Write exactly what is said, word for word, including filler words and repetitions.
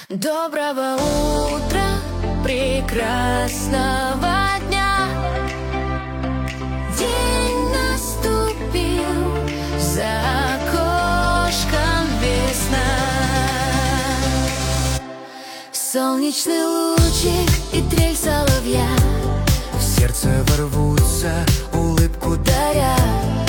Доброго утра, прекрасного дня. День наступил, за окошком весна. Солнечный лучик и трель соловья в сердце ворвутся, улыбку даря.